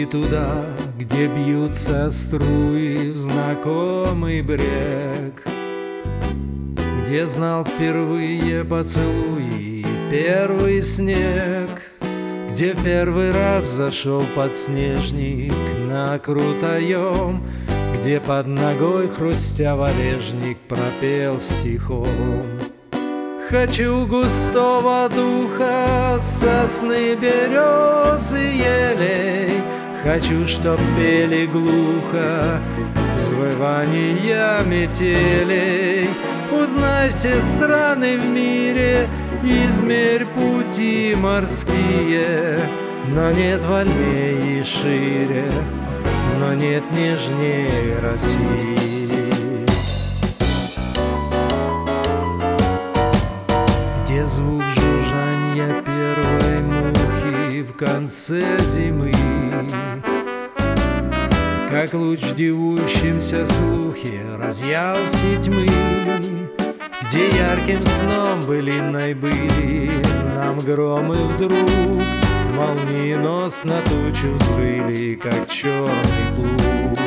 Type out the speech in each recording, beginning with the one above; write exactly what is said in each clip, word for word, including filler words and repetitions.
Уйти туда, где бьются струи в знакомый брег, где знал впервые поцелуи и первый снег, где в первый раз зашел подснежник на крутоем, где под ногой, хрустя валежник, пропел стихом. Хочу густого духа сосны, березы, елей, хочу, чтоб пели глухо взвывания метелей. Узнай все страны в мире, измерь пути морские, но нет вольнее и шире, но нет нежнее России. Где звук жужжанья первой мухи в конце зимы, как луч в дивующемся слухе разъял сетьмы, где ярким сном былинной были нам громы вдруг молниеносно тучу взвыли, как черный плуг.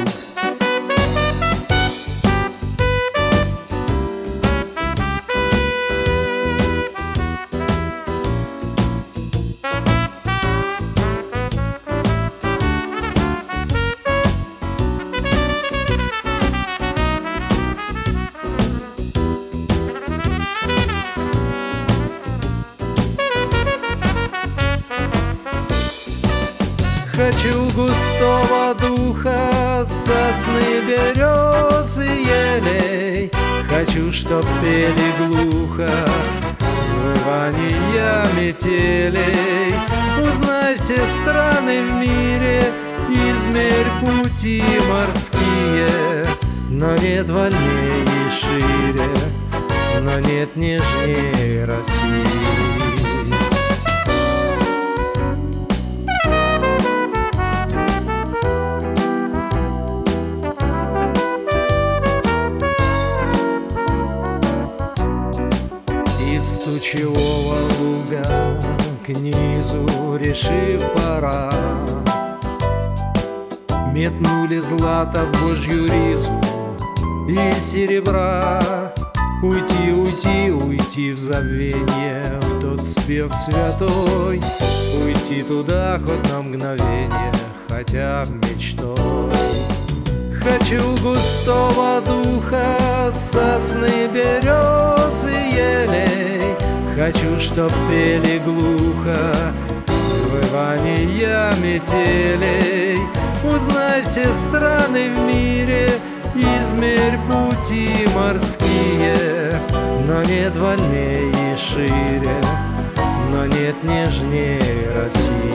Хочу густого духа сосны, березы, елей, хочу, чтоб пели глухо взвывания метелей. Узнай все страны в мире, измерь пути морские, но нет вольнее и шире, но нет нежнее России. Из тучевого луга к низу, решив пора, метнули злато в божью ризу и серебра. Уйти, уйти, уйти в забвенье, в тот спев святой, уйти туда хоть на мгновенье, хотя б мечтой. Хочу густого духа сосны, березы, елей, хочу, чтоб пели глухо взвывания метелей. Узнай все страны в мире, измерь пути морские, но нет вольнее и шире, но нет нежнее России.